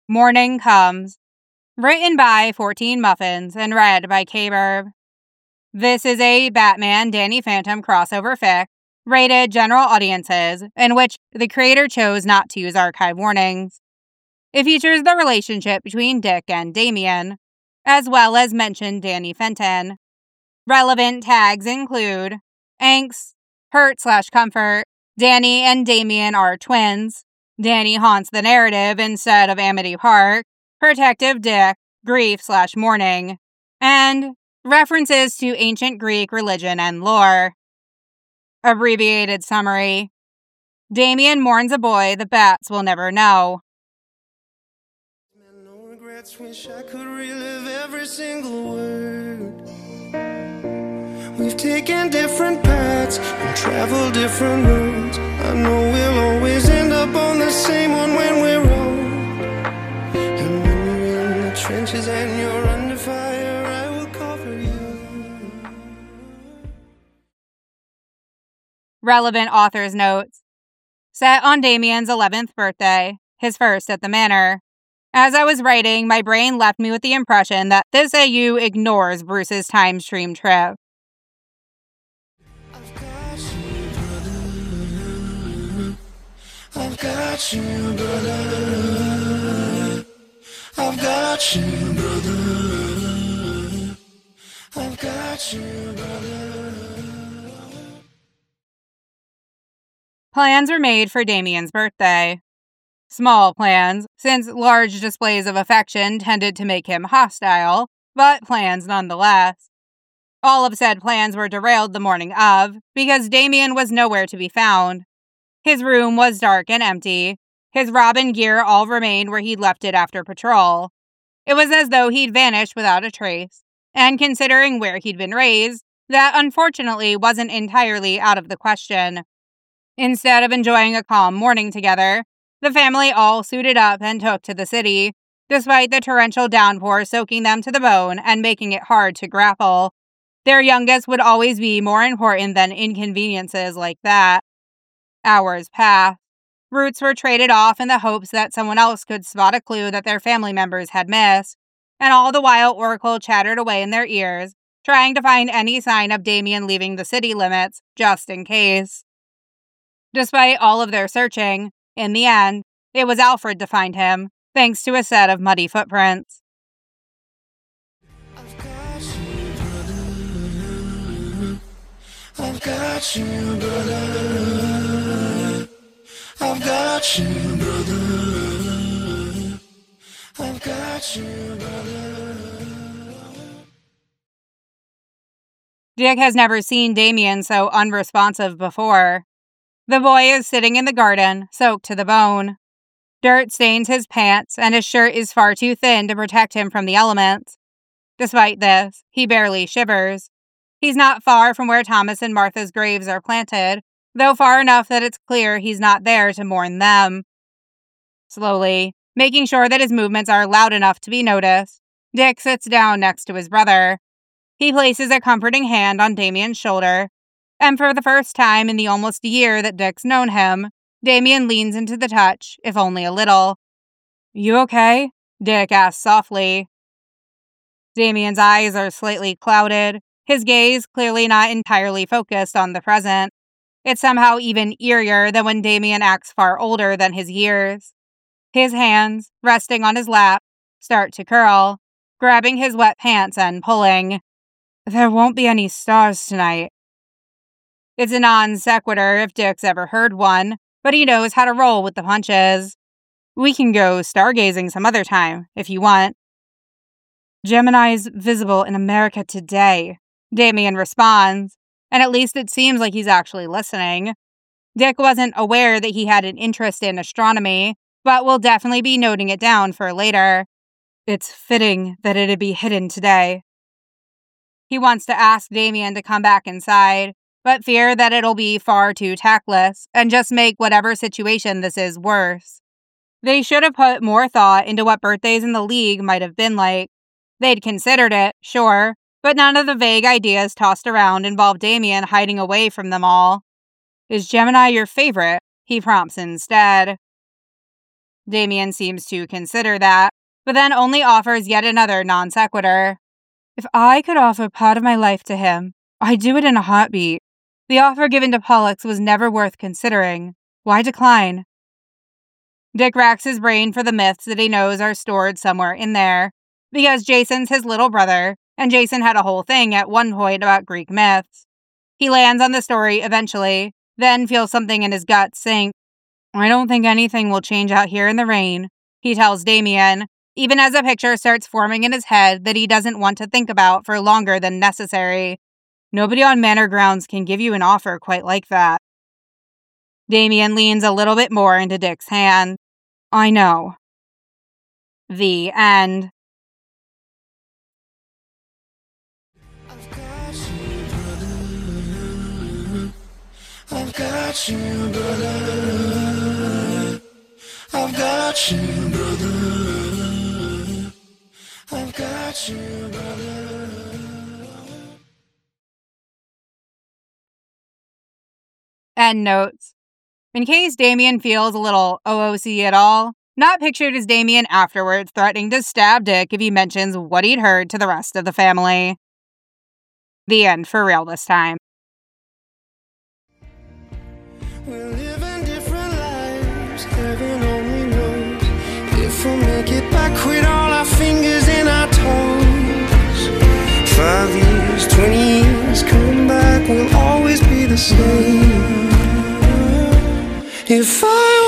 Morning Comes. Written by 14 Muffins and read by K-Burb. This is a Batman Danny Phantom crossover fic, rated general audiences, in which the creator chose not to use archive warnings. It features the relationship between Dick and Damian, as well as mentioned Danny Fenton. Relevant tags include angst, hurt/comfort, Danny and Damian are twins, Danny haunts the narrative instead of Amity Park, protective Dick, grief/mourning, and references to ancient Greek religion and lore. Abbreviated summary. Damian mourns a boy the bats will never know. No regrets, wish I could relive every single word. We've taken different paths and traveled different roads. I know we'll always end up on the same one when we're old. And when you're in the trenches and you're under fire, I will cover you. Relevant author's notes. Set on Damian's 11th birthday, his first at the manor. As I was writing, my brain left me with the impression that this AU ignores Bruce's time stream trip. I've got you, brother. I've got you, brother. I've got you, brother. Plans were made for Damian's birthday. Small plans, since large displays of affection tended to make him hostile, but plans nonetheless. All of said plans were derailed the morning of, because Damian was nowhere to be found. His room was dark and empty. His Robin gear all remained where he'd left it after patrol. It was as though he'd vanished without a trace, and considering where he'd been raised, that unfortunately wasn't entirely out of the question. Instead of enjoying a calm morning together, the family all suited up and took to the city, despite the torrential downpour soaking them to the bone and making it hard to grapple. Their youngest would always be more important than inconveniences like that. Hours passed. Routes were traded off in the hopes that someone else could spot a clue that their family members had missed, and all the while Oracle chattered away in their ears, trying to find any sign of Damian leaving the city limits, just in case. Despite all of their searching, in the end, it was Alfred to find him, thanks to a set of muddy footprints. I've got you, brother. I've got you, brother. I've got you, brother. I've got you, brother. Dick has never seen Damian so unresponsive before. The boy is sitting in the garden, soaked to the bone. Dirt stains his pants, and his shirt is far too thin to protect him from the elements. Despite this, he barely shivers. He's not far from where Thomas and Martha's graves are planted, though far enough that it's clear he's not there to mourn them. Slowly, making sure that his movements are loud enough to be noticed, Dick sits down next to his brother. He places a comforting hand on Damian's shoulder, and for the first time in the almost year that Dick's known him, Damian leans into the touch, if only a little. "You okay?" Dick asks softly. Damian's eyes are slightly clouded, his gaze clearly not entirely focused on the present. It's somehow even eerier than when Damian acts far older than his years. His hands, resting on his lap, start to curl, grabbing his wet pants and pulling. "There won't be any stars tonight." It's a non sequitur if Dick's ever heard one, but he knows how to roll with the punches. "We can go stargazing some other time, if you want." "Gemini's visible in America today," Damian responds, and at least it seems like he's actually listening. Dick wasn't aware that he had an interest in astronomy, but will definitely be noting it down for later. It's fitting that it'd be hidden today. He wants to ask Damian to come back inside, but fear that it'll be far too tactless and just make whatever situation this is worse. They should have put more thought into what birthdays in the League might have been like. They'd considered it, sure, but none of the vague ideas tossed around involved Damian hiding away from them all. "Is Gemini your favorite?" he prompts instead. Damien seems to consider that, but then only offers yet another non sequitur. If I could offer part of my life to him, I'd do it in a heartbeat. The offer given to Pollux was never worth considering. Why decline? Dick racks his brain for the myths that he knows are stored somewhere in there, because Jason's his little brother, and Jason had a whole thing at one point about Greek myths. He lands on the story eventually, then feels something in his gut sink. I don't think anything will change out here in the rain, he tells Damien, even as a picture starts forming in his head that he doesn't want to think about for longer than necessary. Nobody on Manor grounds can give you an offer quite like that. Damien leans a little bit more into Dick's hand. I know. The end. I've got you, brother. I've got you, brother. I've got you, brother. End notes. In case Damien feels a little OOC at all, not pictured as Damien afterwards threatening to stab Dick if he mentions what he'd heard to the rest of the family. The end for real this time. We're living different lives, heaven only knows. If we'll make it back with all our fingers and our toes. 5 years, 20 years, come back, we'll always be the same. If I